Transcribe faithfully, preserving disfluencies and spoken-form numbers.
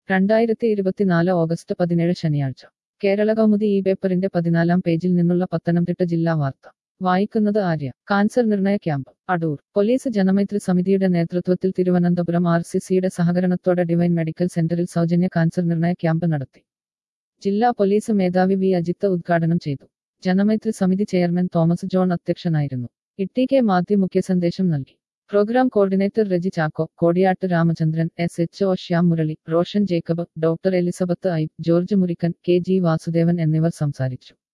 രണ്ടായിരത്തി ഇരുപത്തിനാല് ഓഗസ്റ്റ് പതിനേഴ് ശനിയാഴ്ച കേരള കൗമുദി ഈ പേപ്പറിന്റെ പതിനാലാം പേജിൽ നിന്നുള്ള പത്തനംതിട്ട ജില്ലാ വാർത്ത വായിക്കുന്നത് ആര്യ. കാൻസർ നിർണയ ക്യാമ്പ് അടൂർ. പോലീസ് ജനമൈത്രി സമിതിയുടെ നേതൃത്വത്തിൽ തിരുവനന്തപുരം ആർ സി സിയുടെ സഹകരണത്തോടെ ഡിവൈൻ മെഡിക്കൽ സെന്ററിൽ സൗജന്യ കാൻസർ നിർണയ ക്യാമ്പ് നടത്തി. ജില്ലാ പോലീസ് മേധാവി വി അജിത്ത് ഉദ്ഘാടനം ചെയ്തു. ജനമൈത്രി സമിതി ചെയർമാൻ തോമസ് ജോൺ അധ്യക്ഷനായിരുന്നു. ഇട്ടി കെ മാത്യു മുഖ്യസന്ദേശം നൽകി. Programme coordinator Reji Chacko, Kodiyattu Ramachandran, S H O Shyam Murali, Roshan Jacob, doctor Elizabeth I, George Murikkan, K G Vasudevan എന്നിവർ സംസാരിച്ചു.